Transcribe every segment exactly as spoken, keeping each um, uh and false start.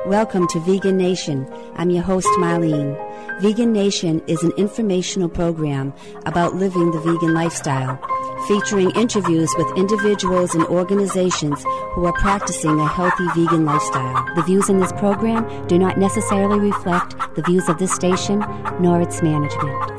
Welcome to Vegan Nation. I'm your host, Marlene. Vegan Nation is an informational program about living the vegan lifestyle, featuring interviews with individuals and organizations who are practicing a healthy vegan lifestyle. The views in this program do not necessarily reflect the views of this station nor its management.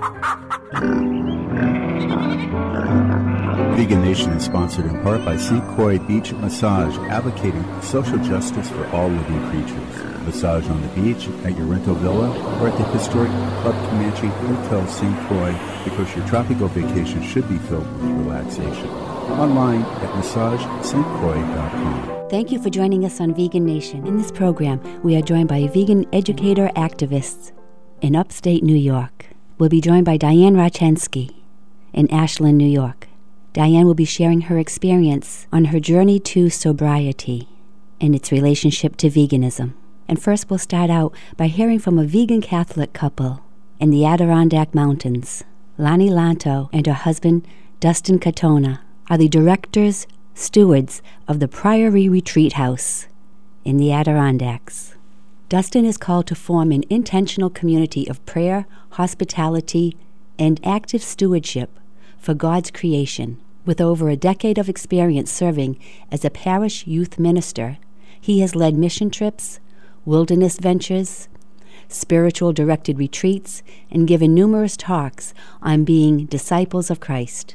Vegan Nation is sponsored in part by Sequoia Beach Massage, advocating social justice for all living creatures. Massage on the beach, at your rental villa, or at the historic Club Comanche Hotel Saint Croix, because your tropical vacation should be filled with relaxation. Online at massage st croix dot com. Thank you for joining us on Vegan Nation. In this program, we are joined by vegan educator activists in upstate New York. We'll be joined by Diane Rachensky in Ashland, New York. Diane will be sharing her experience on her journey to sobriety and its relationship to veganism. And first we'll start out by hearing from a vegan Catholic couple in the Adirondack Mountains. Lani Lanto and her husband, Dustin Katona, are the directors, stewards of the Priory Retreat House in the Adirondacks. Dustin is called to form an intentional community of prayer, hospitality, and active stewardship for God's creation. With over a decade of experience serving as a parish youth minister, he has led mission trips, wilderness ventures, spiritual directed retreats, and given numerous talks on being disciples of Christ.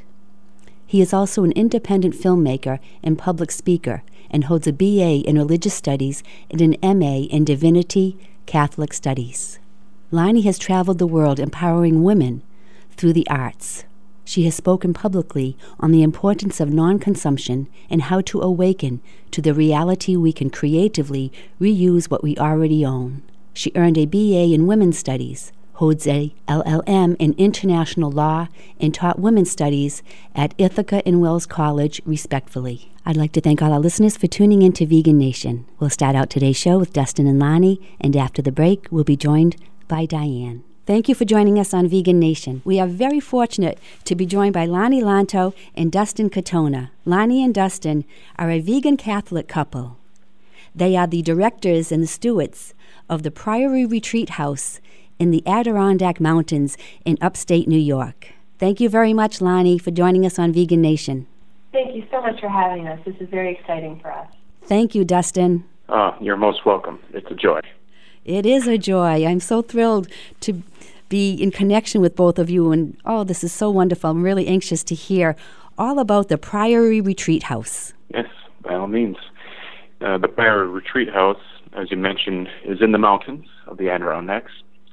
He is also an independent filmmaker and public speaker and holds a B A in Religious Studies and an M A in Divinity Catholic Studies. Lani has traveled the world empowering women through the arts. She has spoken publicly on the importance of non-consumption and how to awaken to the reality we can creatively reuse what we already own. She earned a B A in Women's Studies, holds a L L M in International Law, and taught Women's Studies at Ithaca and Wells College, respectively. I'd like to thank all our listeners for tuning in to Vegan Nation. We'll start out today's show with Dustin and Lani, and after the break, we'll be joined by Diane. Thank you for joining us on Vegan Nation. We are very fortunate to be joined by Lani Lanto and Dustin Katona. Lani and Dustin are a vegan Catholic couple. They are the directors and the stewards of the Priory Retreat House in the Adirondack Mountains in upstate New York. Thank you very much, Lani, for joining us on Vegan Nation. Thank you so much for having us. This is very exciting for us. Thank you, Dustin. Oh, you're most welcome. It's a joy. It is a joy. I'm so thrilled to be in connection with both of you, and oh, this is so wonderful. I'm really anxious to hear all about the Priory Retreat House. Yes, by all means. Uh, the Priory Retreat House, as you mentioned, is in the mountains of the Adirondacks,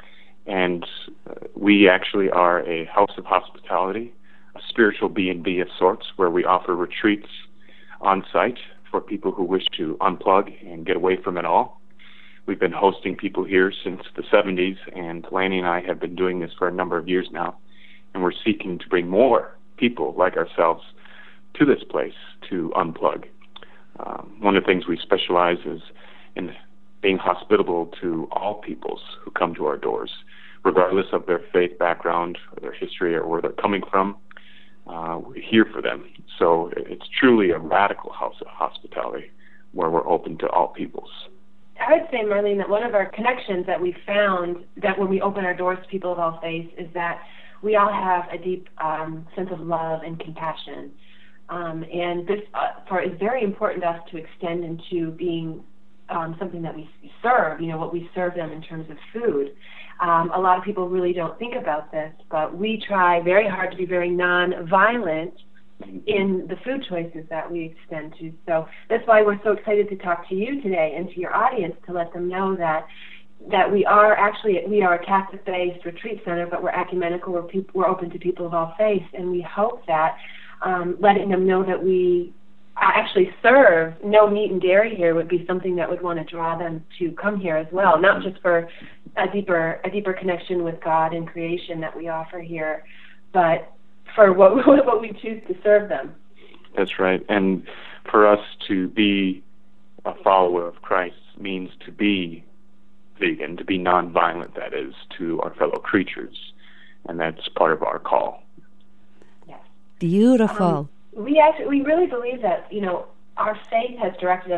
and uh, we actually are a house of hospitality, a spiritual B and B of sorts, where we offer retreats on site for people who wish to unplug and get away from it all. We've been hosting people here since the seventies, and Lani and I have been doing this for a number of years now, and we're seeking to bring more people like ourselves to this place to unplug. Um, one of the things we specialize is in being hospitable to all peoples who come to our doors, regardless of their faith background or their history or where they're coming from. Uh, we're here for them. So it's truly a radical house of hospitality where we're open to all peoples. I would say, Marlene, that one of our connections that we found that when we open our doors to people of all faiths is that we all have a deep um, sense of love and compassion. Um, and this uh, for, is very important to us to extend into being um, something that we serve, you know, what we serve them in terms of food. Um, a lot of people really don't think about this, but we try very hard to be very non-violent in the food choices that we extend to. So that's why we're so excited to talk to you today and to your audience, to let them know that that we are actually, we are a Catholic-based retreat center, but we're ecumenical, we're, peop- we're open to people of all faiths, and we hope that um, letting them know that we actually serve no meat and dairy here would be something that would want to draw them to come here as well, not just for a deeper a deeper connection with God and creation that we offer here, but for what what we choose to serve them. That's right. And for us to be a follower of Christ means to be vegan, to be nonviolent, that is, to our fellow creatures. And that's part of our call. Yes. Beautiful. Um, we actually, we really believe that, you know, our faith has directed us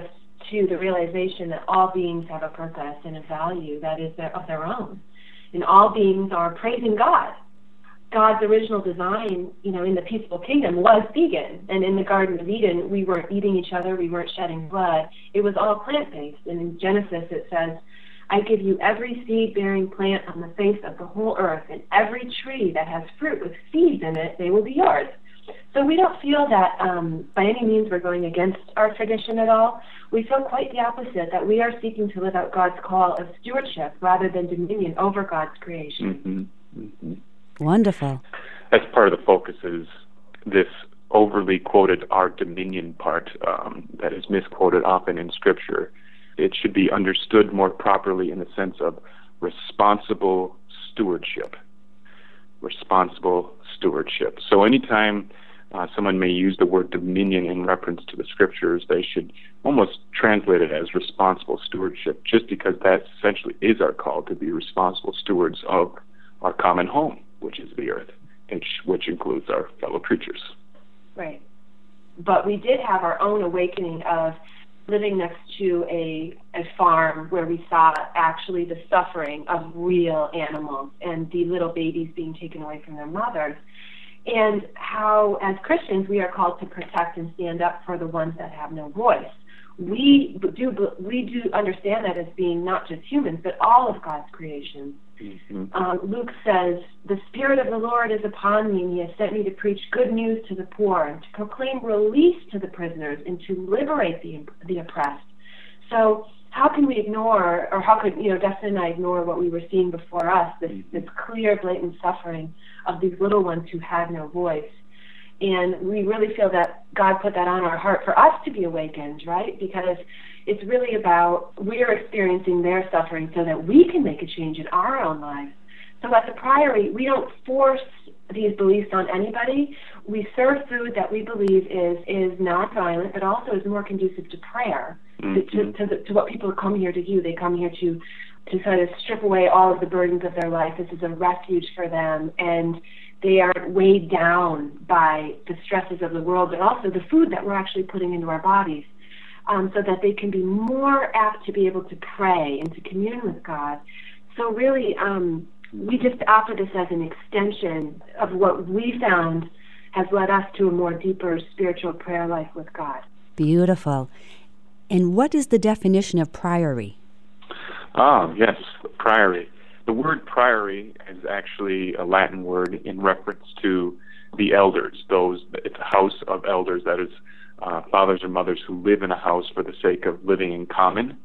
to the realization that all beings have a purpose and a value that is their, of their own. And all beings are praising God. God's original design, you know, in the peaceful kingdom was vegan. And in the Garden of Eden, we weren't eating each other, we weren't shedding blood. It was all plant-based. And in Genesis it says, I give you every seed-bearing plant on the face of the whole earth, and every tree that has fruit with seeds in it, they will be yours. So we don't feel that um, by any means we're going against our tradition at all. We feel quite the opposite, that we are seeking to live out God's call of stewardship rather than dominion over God's creation. Mm-hmm. Mm-hmm. Wonderful. That's part of the focus, is this overly quoted our dominion part um, that is misquoted often in Scripture. It should be understood more properly in the sense of responsible stewardship. Responsible stewardship. So anytime uh, someone may use the word dominion in reference to the Scriptures, they should almost translate it as responsible stewardship, just because that essentially is our call, to be responsible stewards of our common home, which is the earth, which, which includes our fellow creatures. Right. But we did have our own awakening of living next to a, a farm where we saw actually the suffering of real animals and the little babies being taken away from their mothers, and how, as Christians, we are called to protect and stand up for the ones that have no voice. We do we do understand that as being not just humans, but all of God's creation. Mm-hmm. Uh, Luke says, the Spirit of the Lord is upon me, and He has sent me to preach good news to the poor, and to proclaim release to the prisoners, and to liberate the the oppressed. So how can we ignore, or how could, you know, Dustin and I ignore what we were seeing before us, this, this clear, blatant suffering of these little ones who had no voice? And we really feel that God put that on our heart for us to be awakened, right? Because it's really about, we're experiencing their suffering so that we can make a change in our own lives. So at the Priory, we don't force these beliefs on anybody. We serve food that we believe is is nonviolent, but also is more conducive to prayer, mm-hmm. to, to, the, to what people come here to do. They come here to, to sort of strip away all of the burdens of their life. This is a refuge for them, and they are weighed down by the stresses of the world, but also the food that we're actually putting into our bodies, um, so that they can be more apt to be able to pray and to commune with God. So really, um, we just offer this as an extension of what we found has led us to a more deeper spiritual prayer life with God. Beautiful. And what is the definition of priory? Ah, yes, priory. The word priory is actually a Latin word in reference to the elders. Those, it's a house of elders, that is, uh, fathers or mothers who live in a house for the sake of living in common.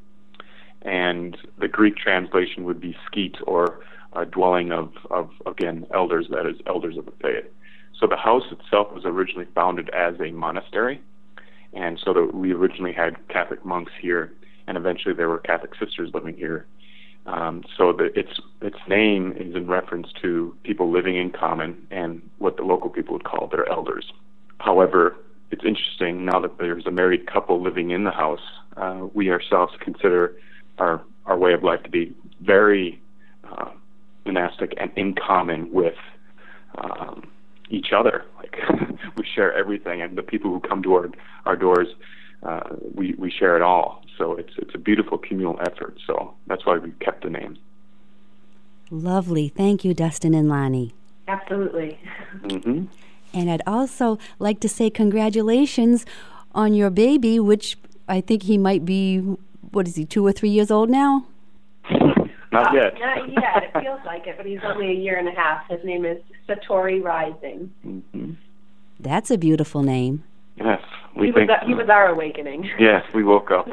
And the Greek translation would be skete, or a dwelling of, of, again, elders, that is, elders of the faith. So the house itself was originally founded as a monastery, and so that we originally had Catholic monks here, and eventually there were Catholic sisters living here. Um, so the, its its name is in reference to people living in common and what the local people would call their elders. However, it's interesting, now that there's a married couple living in the house, uh, we ourselves consider our, our way of life to be very uh, monastic and in common with um, each other. Like we share everything, and the people who come to our, our doors, uh, we, we share it all. So it's it's a beautiful communal effort. So that's why we kept the name. Lovely. Thank you, Dustin and Lonnie. Absolutely. Mm-hmm. And I'd also like to say congratulations on your baby, which I think he might be, what is he, two or three years old now? Not yet. Uh, not yet. It feels like it, but he's only a year and a half. His name is Satori Rising. Mm-hmm. That's a beautiful name. Yes, we he think was, uh, he was our awakening. Yes, we woke up.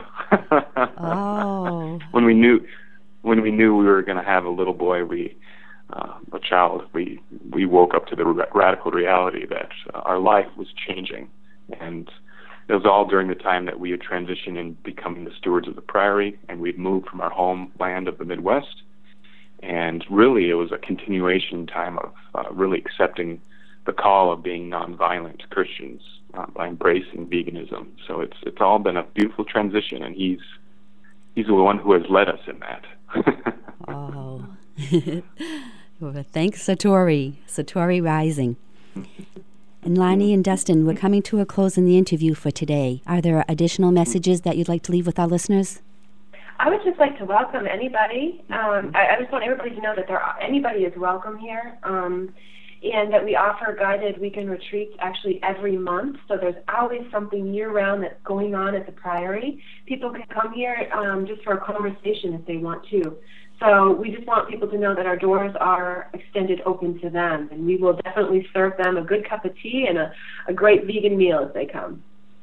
Oh. When we knew, when we knew we were going to have a little boy, we, uh, a child, we we woke up to the ra- radical reality that uh, our life was changing, and it was all during the time that we had transitioned in becoming the stewards of the Priory, and we'd moved from our homeland of the Midwest, and really it was a continuation time of uh, really accepting the call of being nonviolent Christians uh, by embracing veganism. So it's it's all been a beautiful transition, and he's he's the one who has led us in that. Oh. Well, thanks, Satori. Satori Rising. And Lonnie and Dustin, we're coming to a close in the interview for today. Are there additional messages that you'd like to leave with our listeners? I would just like to welcome anybody. Um, I, I just want everybody to know that there are, anybody is welcome here, um, and that we offer guided weekend retreats actually every month. So there's always something year-round that's going on at the Priory. People can come here um, just for a conversation if they want to. So we just want people to know that our doors are extended open to them, and we will definitely serve them a good cup of tea and a, a great vegan meal as they come.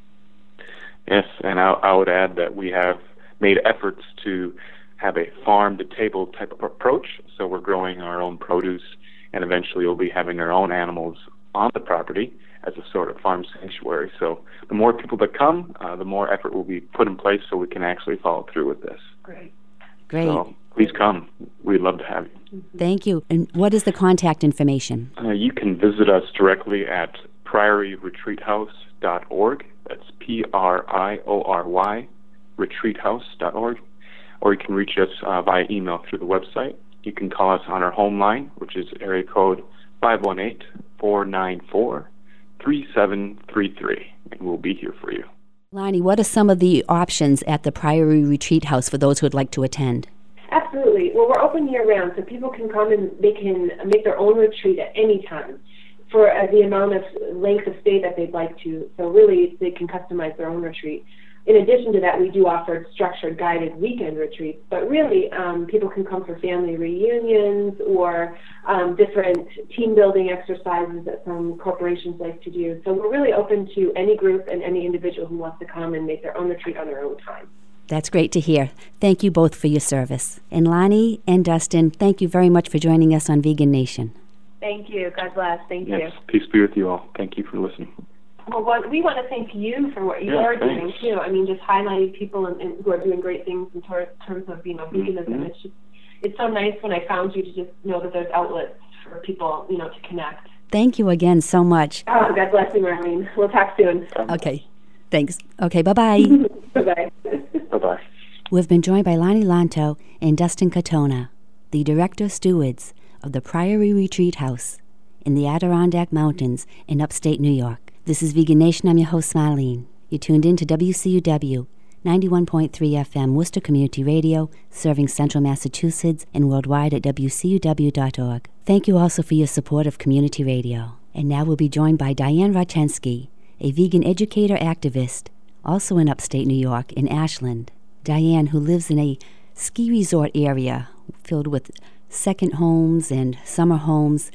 Yes, and I, I would add that we have made efforts to have a farm-to-table type of approach. So we're growing our own produce, and eventually we'll be having our own animals on the property as a sort of farm sanctuary. So the more people that come, uh, the more effort will be put in place so we can actually follow through with this. Great. Great. So please come. We'd love to have you. Thank you. And what is the contact information? Uh, you can visit us directly at priory retreat house dot org. That's P R I O R Y, retreat house dot org. Or you can reach us uh, via email through the website. You can call us on our home line, which is area code five one eight, four nine four, three seven three three, and we'll be here for you. Lonnie, what are some of the options at the Priory Retreat House for those who would like to attend? Absolutely. Well, we're open year-round, so people can come and they can make their own retreat at any time for uh, the amount of length of stay that they'd like to. So really, they can customize their own retreat. In addition to that, we do offer structured guided weekend retreats, but really um, people can come for family reunions or um, different team building exercises that some corporations like to do. So we're really open to any group and any individual who wants to come and make their own retreat on their own time. That's great to hear. Thank you both for your service. And Lonnie and Dustin, thank you very much for joining us on Vegan Nation. Thank you. God bless. Thank yes, you. Peace be with you all. Thank you for listening. Well, what, we want to thank you for what you yeah, are thanks. doing, too. I mean, just highlighting people in, in, who are doing great things in ter- terms of, you know, veganism. Mm-hmm. It's just, it's so nice when I found you to just know that there's outlets for people, you know, to connect. Thank you again so much. Oh, God bless you, Marlene. We'll talk soon. Okay. Thanks. Okay, bye-bye. Bye-bye. Bye-bye. We've been joined by Lonnie Lanto and Dustin Katona, the director stewards of the Priory Retreat House in the Adirondack Mountains in upstate New York. This is Vegan Nation. I'm your host, Marlene. You're tuned in to W C U W, ninety-one point three F M, Worcester Community Radio, serving central Massachusetts and worldwide at W C U W dot org. Thank you also for your support of community radio. And now we'll be joined by Diane Rachensky, a vegan educator activist, also in upstate New York, in Ashland. Diane, who lives in a ski resort area filled with second homes and summer homes,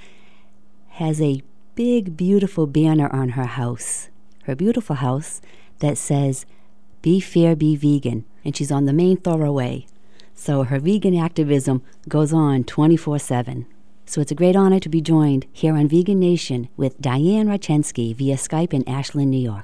has a big, beautiful banner on her house, her beautiful house, that says, "Be fair, be vegan," and she's on the main thoroughway. So her vegan activism goes on twenty-four seven. So it's a great honor to be joined here on Vegan Nation with Diane Rachensky via Skype in Ashland, New York.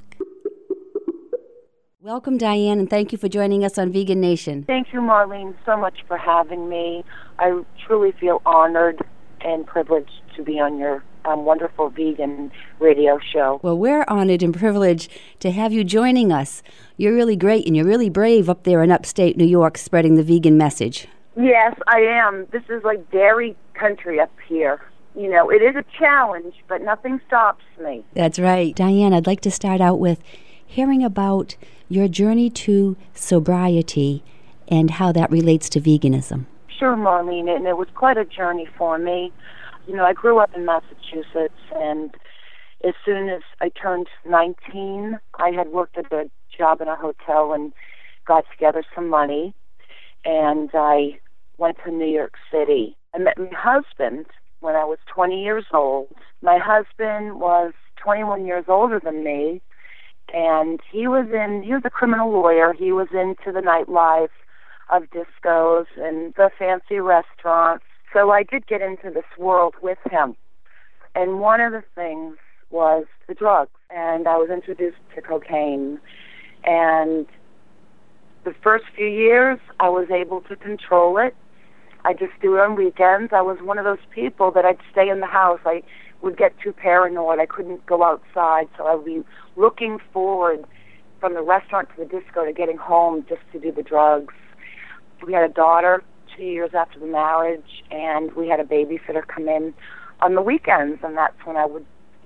Welcome, Diane, and thank you for joining us on Vegan Nation. Thank you, Marlene, so much for having me. I truly feel honored and privileged to be on your um, wonderful vegan radio show. Well, we're honored and privileged to have you joining us. You're really great, and you're really brave up there in upstate New York spreading the vegan message. Yes, I am. This is like dairy country up here. You know, it is a challenge, but nothing stops me. That's right. Diane, I'd like to start out with hearing about your journey to sobriety and how that relates to veganism. Sure, Marlene, and it was quite a journey for me. You know, I grew up in Massachusetts, and as soon as I turned nineteen, I had worked at a job in a hotel and got together some money, and I went to New York City. I met my husband when I was twenty years old. My husband was twenty-one years older than me, and he was in, he was a criminal lawyer. He was into the nightlife of discos and the fancy restaurants. So I did get into this world with him. And one of the things was the drugs. And I was introduced to cocaine. And the first few years, I was able to control it. I just do it on weekends. I was one of those people that I'd stay in the house. I would get too paranoid. I couldn't go outside, so I would be looking forward from the restaurant to the disco to getting home just to do the drugs. We had a daughter two years after the marriage, and we had a babysitter come in on the weekends, and that's when I would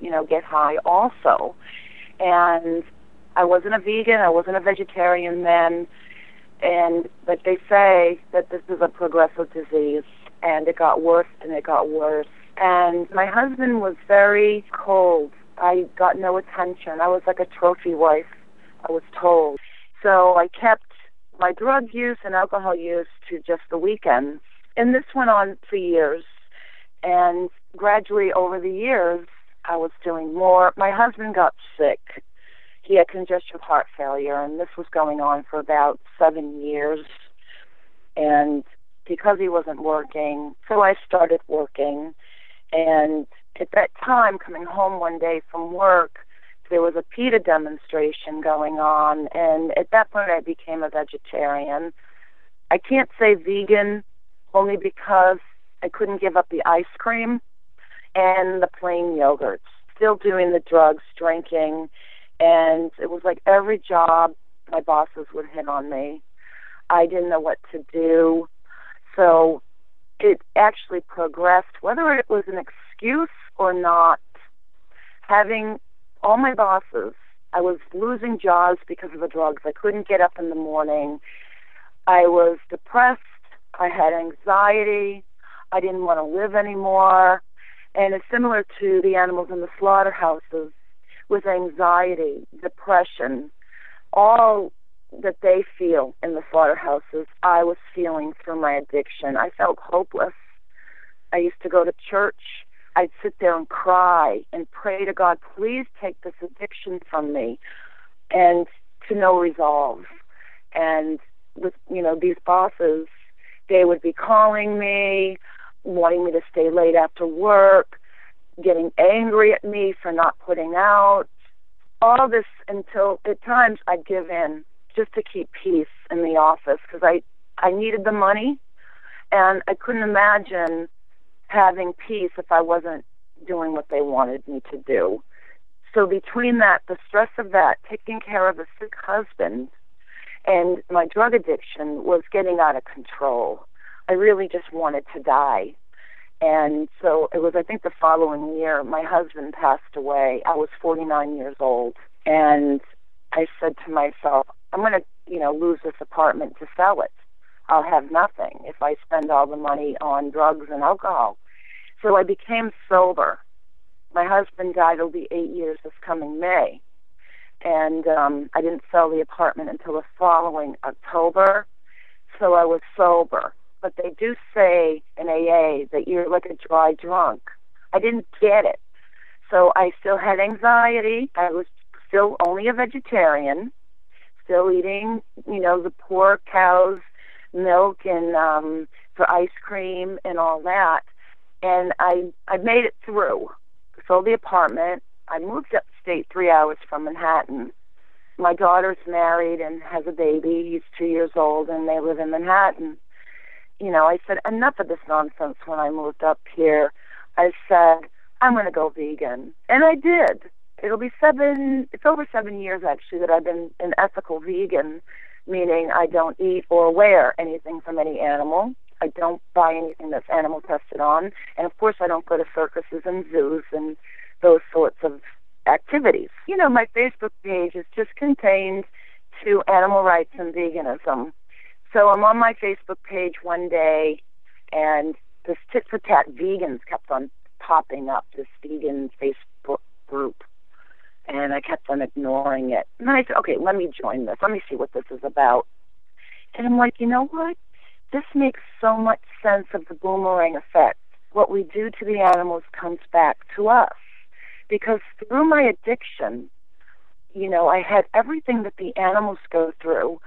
you know, get high also. And I wasn't a vegan, I wasn't a vegetarian then, and but they say that this is a progressive disease, and it got worse and it got worse. And my husband was very cold. I got no attention. I was like a trophy wife, I was told. So I kept my drug use and alcohol use to just the weekends. And this went on for years. And gradually over the years, I was doing more. My husband got sick. He had congestive heart failure, and this was going on for about seven years. And because he wasn't working, so I started working. And at that time, coming home one day from work, there was a PETA demonstration going on, and at that point I became a vegetarian. I can't say vegan only because I couldn't give up the ice cream and the plain yogurts. Still doing the drugs, drinking, and it was like every job my bosses would hit on me. I didn't know what to do. So it actually progressed, whether it was an excuse or not. Having all my bosses, I was losing jobs because of the drugs. I couldn't get up in the morning. I was depressed. I had anxiety. I didn't want to live anymore. And it's similar to the animals in the slaughterhouses with anxiety, depression, all that they feel in the slaughterhouses, I was feeling through my addiction. I felt hopeless. I used to go to church. I'd sit there and cry and pray to God, please take this addiction from me, and to no resolve. And with, you know, these bosses, they would be calling me, wanting me to stay late after work, getting angry at me for not putting out, all this until at times I'd give in just to keep peace in the office because I, I needed the money, and I couldn't imagine having peace if I wasn't doing what they wanted me to do. So between that, the stress of that, taking care of a sick husband, and my drug addiction was getting out of control. I really just wanted to die. And so it was, I think, the following year, my husband passed away. I was forty-nine years old. And I said to myself, I'm going to, you know, lose this apartment to sell it. I'll have nothing if I spend all the money on drugs and alcohol. So I became sober. My husband died. It'll be eight years this coming May. And um, I didn't sell the apartment until the following October. So I was sober. But they do say in A A that you're like a dry drunk. I didn't get it. So I still had anxiety. I was still only a vegetarian, still eating, you know, the poor cow's milk and um, for ice cream and all that. And I, I made it through. Sold the apartment. I moved upstate three hours from Manhattan. My daughter's married and has a baby. He's two years old, and they live in Manhattan. You know, I said, enough of this nonsense when I moved up here. I said, I'm going to go vegan. And I did. It'll be seven, it's over seven years, actually, that I've been an ethical vegan, meaning I don't eat or wear anything from any animal. I don't buy anything that's animal tested on. And, of course, I don't go to circuses and zoos and those sorts of activities. You know, my Facebook page is just contained to animal rights and veganism. So I'm on my Facebook page one day, and this Tit for Tat Vegans kept on popping up, this vegan Facebook group, and I kept on ignoring it. And then I said, okay, let me join this. Let me see what this is about. And I'm like, you know what? This makes so much sense of the boomerang effect. What we do to the animals comes back to us. Because through my addiction, you know, I had everything that the animals go through,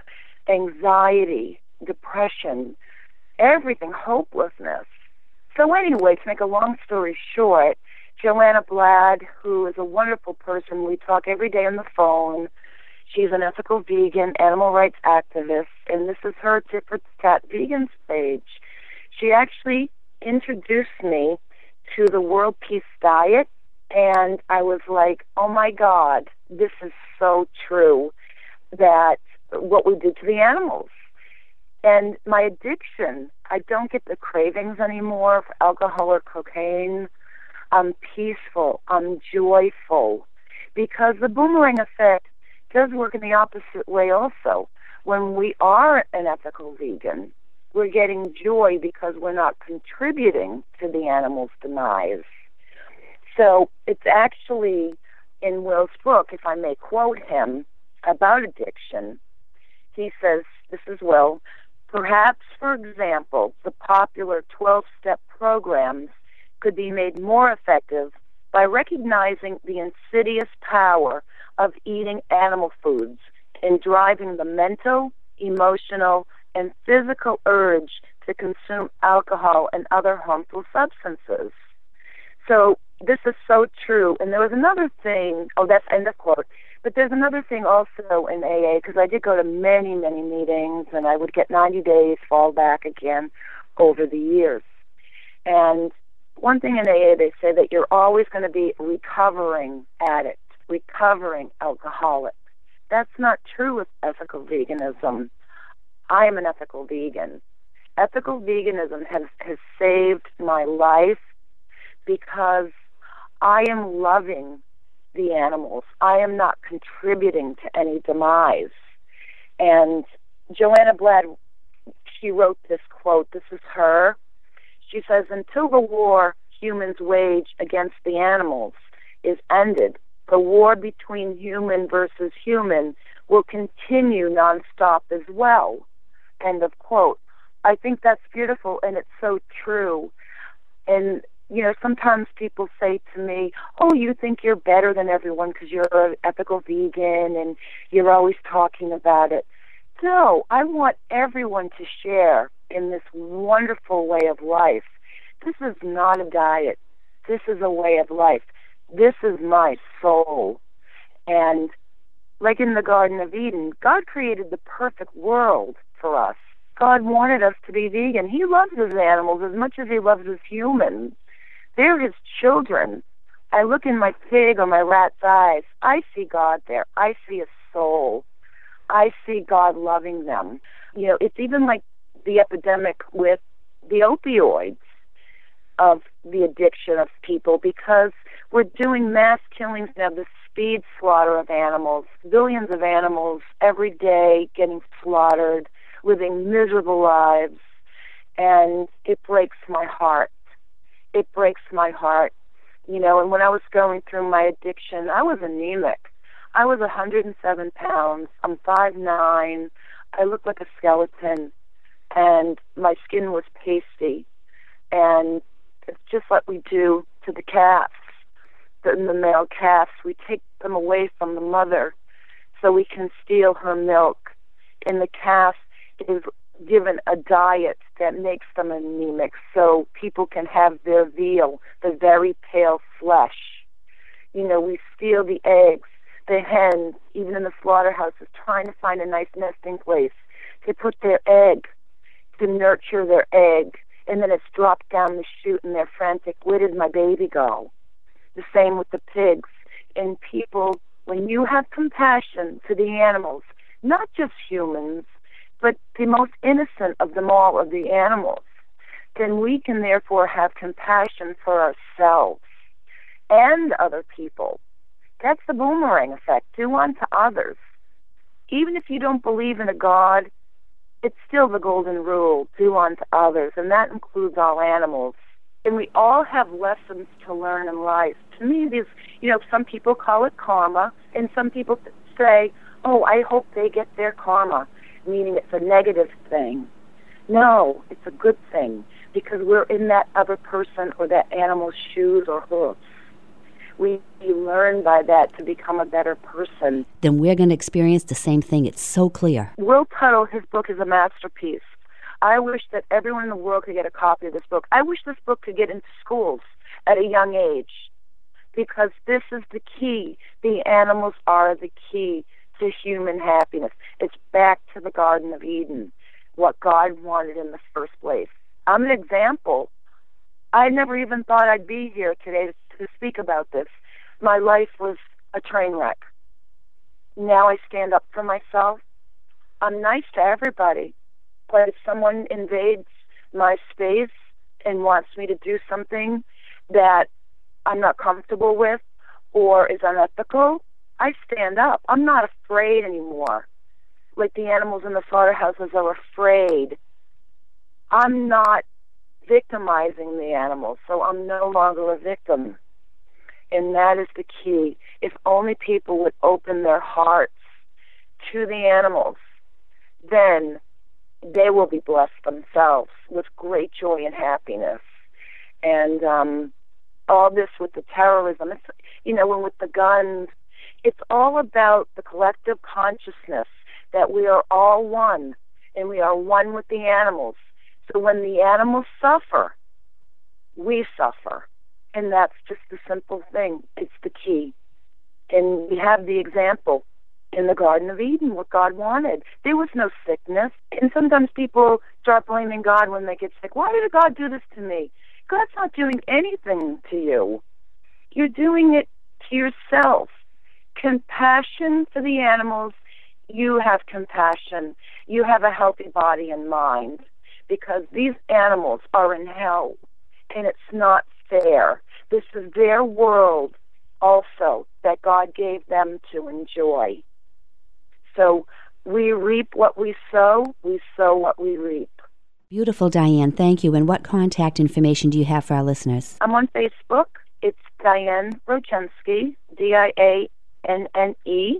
anxiety, depression, everything, hopelessness. So anyway, to make a long story short, Joanna Blad, who is a wonderful person, we talk every day on the phone. She's an ethical vegan, animal rights activist, and this is her Tit for Tat Vegans page. She actually introduced me to the World Peace Diet, and I was like, oh my God, this is so true, that what we do to the animals. And my addiction, I don't get the cravings anymore for alcohol or cocaine. I'm peaceful, I'm joyful. Because the boomerang effect does work in the opposite way also. When we are an ethical vegan, we're getting joy because we're not contributing to the animal's demise. So it's actually in Will's book, if I may quote him, about addiction. He says, this is Will, perhaps, for example, the popular twelve-step programs could be made more effective by recognizing the insidious power of eating animal foods in driving the mental, emotional, and physical urge to consume alcohol and other harmful substances. So this is so true. And there was another thing, oh, that's end of quote. But there's another thing also in A A, because I did go to many, many meetings, and I would get ninety days, fall back again over the years. And one thing in A A, they say that you're always going to be recovering addict, recovering alcoholic. That's not true with ethical veganism. I am an ethical vegan. Ethical veganism has, has saved my life because I am loving the animals. I am not contributing to any demise. And Joanna Blad, she wrote this quote. This is her. She says, until the war humans wage against the animals is ended, the war between human versus human will continue nonstop as well. End of quote. I think that's beautiful, and it's so true. And, you know, sometimes people say to me, oh, you think you're better than everyone because you're an ethical vegan and you're always talking about it. No, I want everyone to share in this wonderful way of life. This is not a diet. This is a way of life. This is my soul. And like in the Garden of Eden, God created the perfect world for us. God wanted us to be vegan. He loves his animals as much as he loves his humans. They're his children. I look in my pig or my rat's eyes. I see God there. I see a soul. I see God loving them. You know, it's even like the epidemic with the opioids of the addiction of people, because we're doing mass killings now, the speed slaughter of animals, billions of animals every day getting slaughtered, living miserable lives, and it breaks my heart. It breaks my heart. You know, and when I was going through my addiction, I was anemic. I was one hundred seven pounds. I'm five nine. I looked like a skeleton, and my skin was pasty. And it's just like we do to the calves, the, the male calves. We take them away from the mother so we can steal her milk. And the calf is given a diet that makes them anemic so people can have their veal, the very pale flesh. You know, we steal the eggs. The hens, even in the slaughterhouses, trying to find a nice nesting place. They put their egg to nurture their egg, and then it's dropped down the chute, and they're frantic, where did my baby go? The same with the pigs. And people, when you have compassion for the animals, not just humans, but the most innocent of them all, of the animals, then we can therefore have compassion for ourselves and other people. That's the boomerang effect. Do unto others. Even if you don't believe in a God, it's still the golden rule, do unto others, and that includes all animals. And we all have lessons to learn in life. To me, these, you know, some people call it karma, and some people say, oh, I hope they get their karma, meaning it's a negative thing. No, it's a good thing, because we're in that other person or that animal's shoes or hooves. We learn by that to become a better person. Then we're going to experience the same thing. It's so clear. Will Tuttle, his book is a masterpiece. I wish that everyone in the world could get a copy of this book. I wish this book could get into schools at a young age, because this is the key. The animals are the key to human happiness. It's back to the Garden of Eden, what God wanted in the first place. I'm an example. I never even thought I'd be here today to to speak about this. My life was a train wreck. Now I stand up for myself. I'm nice to everybody, but if someone invades my space and wants me to do something that I'm not comfortable with or is unethical, I stand up. I'm not afraid anymore. Like the animals in the slaughterhouses are afraid. I'm not victimizing the animals, so I'm no longer a victim. And that is the key. If only people would open their hearts to the animals, then they will be blessed themselves with great joy and happiness. And um, all this with the terrorism, it's, you know, and with the guns, it's all about the collective consciousness that we are all one, and we are one with the animals. So when the animals suffer, we suffer. And that's just the simple thing. It's the key. And we have the example in the Garden of Eden, what God wanted. There was no sickness. And sometimes people start blaming God when they get sick. Why did God do this to me? God's not doing anything to you. You're doing it to yourself. Compassion for the animals. You have compassion. You have a healthy body and mind, because these animals are in hell, and it's not fair. This is their world also that God gave them to enjoy. So we reap what we sow, we sow what we reap. Beautiful, Diane. Thank you. And what contact information do you have for our listeners? I'm on Facebook. It's Diane Rochensky, D I A N N E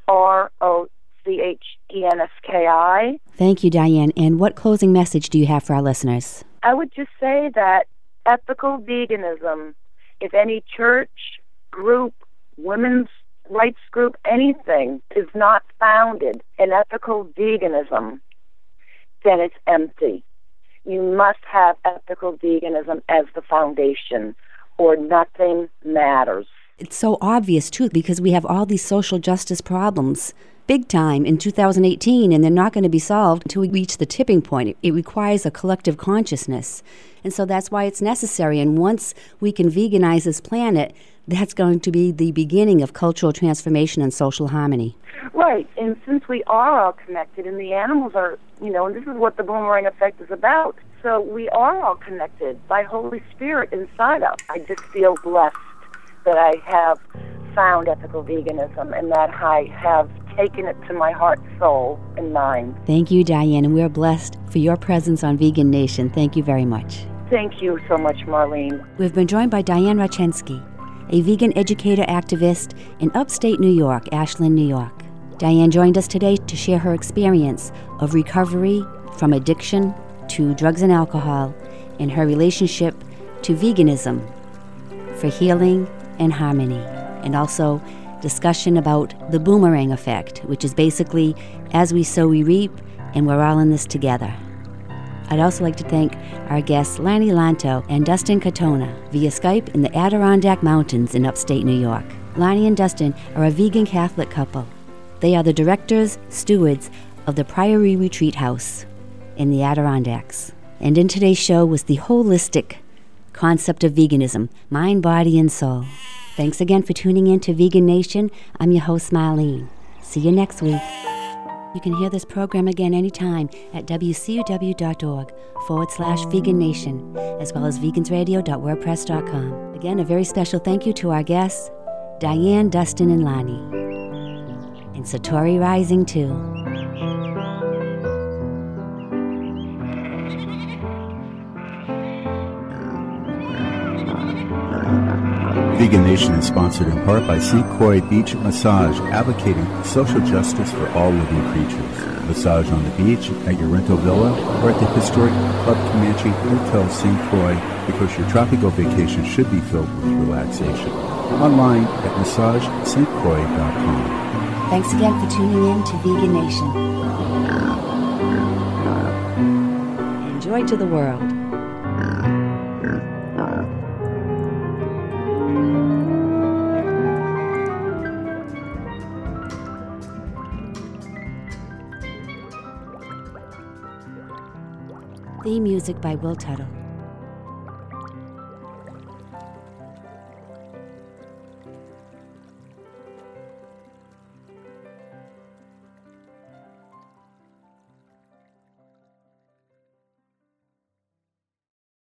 R O C H E N S K I. Thank you, Diane. And what closing message do you have for our listeners? I would just say that ethical veganism, if any church, group, women's rights group, anything is not founded in ethical veganism, then it's empty. You must have ethical veganism as the foundation, or nothing matters. It's so obvious, too, because we have all these social justice problems big time in two thousand eighteen, and they're not going to be solved until we reach the tipping point. It requires a collective consciousness. And so that's why it's necessary. And once we can veganize this planet, that's going to be the beginning of cultural transformation and social harmony. Right. And since we are all connected, and the animals are, you know, and this is what the boomerang effect is about. So we are all connected by Holy Spirit inside us. I just feel blessed that I have found ethical veganism and that I have taken it to my heart, soul, and mind. Thank you, Diane, and we're blessed for your presence on Vegan Nation. Thank you very much. Thank you so much, Marlene. We've been joined by Diane Rochensky, a vegan educator activist in upstate New York, Ashland, New York. Diane joined us today to share her experience of recovery from addiction to drugs and alcohol and her relationship to veganism for healing and harmony, and also discussion about the boomerang effect, which is basically as we sow we reap, and we're all in this together. I'd also like to thank our guests Lani Lanto and Dustin Katona via Skype in the Adirondack Mountains in upstate New York. Lani and Dustin are a vegan Catholic couple. They are the directors, stewards of the Priory Retreat House in the Adirondacks. And in today's show was the holistic concept of veganism, mind, body, and soul. Thanks again for tuning in to Vegan Nation. I'm your host, Marlene. See you next week. You can hear this program again anytime at W C U W dot org forward slash Vegan Nation, as well as vegans radio dot wordpress dot com. Again, a very special thank you to our guests, Diane, Dustin, and Lani. And Satori Rising, too. Vegan Nation is sponsored in part by Sequoia Beach Massage, advocating social justice for all living creatures. Massage on the beach, at your rental villa, or at the historic Club Comanche Hotel Saint Croix, because your tropical vacation should be filled with relaxation. Online at massage st croix dot com. Thanks again for tuning in to Vegan Nation. Enjoy to the world. Theme music by Will Tuttle.